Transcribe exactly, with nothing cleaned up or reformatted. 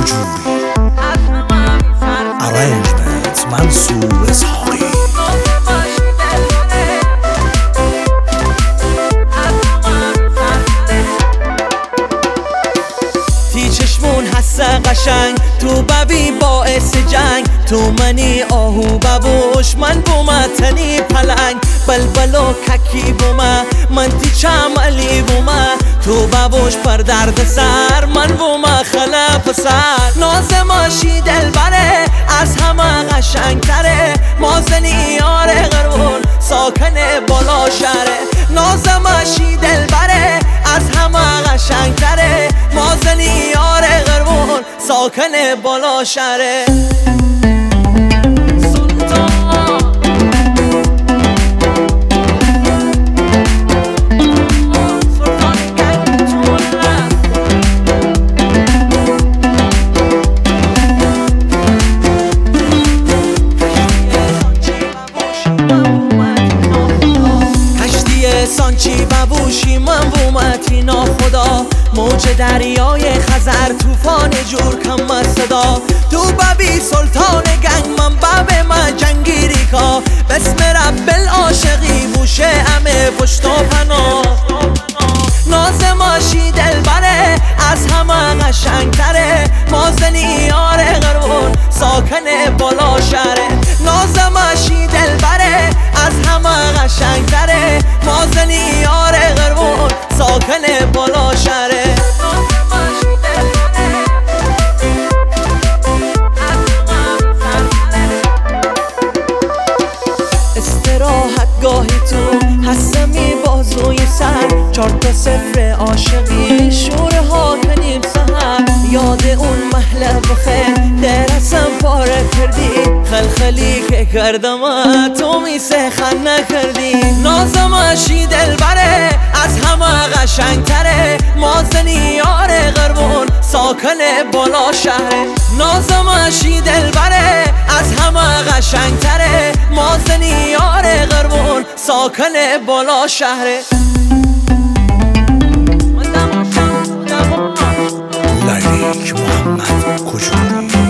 کجوری. Arrangement منصور اسحاقی. تی چشمون هست قشنگ تو ببی باعث جنگ، تو منی آهو ببوش من بومتنی پلنگ، بلبل و ککی بومه من تی چملی بومه، تو ببوش پر درد سر من بومه خلا پسر. ناز ماشی دلبره از همه قشنگ تره، مازنی یاره غرون ساکن بالا شهره. ناز ماشی دلبره از همه قشنگ تره، مازنی یاره غرون ساکن بالا شهره. سانچی ببوشی من بومتی ناخدا، موج دریای خزر توفان جور کم صدا. تو ببی سلطان گنگ من بب من جنگیری کا، بسم رب العاشقی بوشه همه پشت و پناه. ناز ماشی دلبره از همه قشنگ تره، مازنی یاره غرون ساکن بالا شهره. ناز ماشی دلبره از همه قشنگ تره، مازنی یاره غرون ساکن بالا شهره. استراحت گاهی تو هستمی بازوی سر، چار تا صفر عاشقی شوره ها کنیم سهر. یاد اون محله بخیر درسم پاره کردی، خلخلی که کردم تو میسه خن نکردی. نازماشی دلبره از همه قشنگ تره، مازنی یاره غربون ساکن بالا شهره. نازماشی دلبره از همه قشنگ تره، مازنی یاره غربون ساکن بالا شهره. لایک محمد کجوری.